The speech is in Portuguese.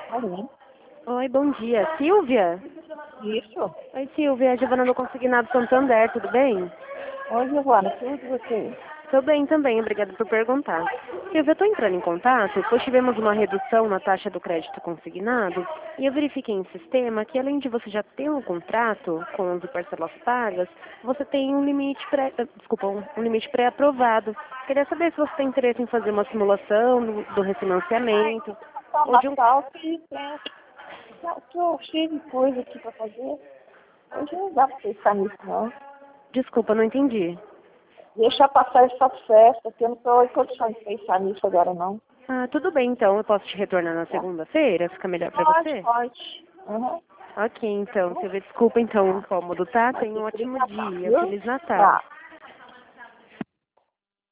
Alô? Oi, bom dia. Silvia? Isso. Oi, Silvia. Giovana do Consignado Santander, tudo bem? Oi, Giovana, tudo de você? Tô bem também, obrigada por perguntar. Silvia, eu tô entrando em contato, pois tivemos uma redução na taxa do crédito consignado e eu verifiquei em sistema que além de você já ter um contrato com 11 parcelas pagas, você tem um limite um limite pré-aprovado. Queria saber se você tem interesse em fazer uma simulação do refinanciamento Tá ou de um... Natal que tem que eu cheio de coisa aqui pra fazer. Hoje não dá pra pensar nisso, não. Desculpa, não entendi. Deixa passar essa festa, que eu não tô em condições de pensar nisso agora, não. Ah, tudo bem então, eu posso te retornar na Tá? segunda-feira? Fica melhor pra Pode, você? pode. Uhum. Ok, então, Silvia, desculpa então o incômodo, tá? Mas Tenha um que Feliz ótimo Natal, dia, viu? Feliz Natal. Tá.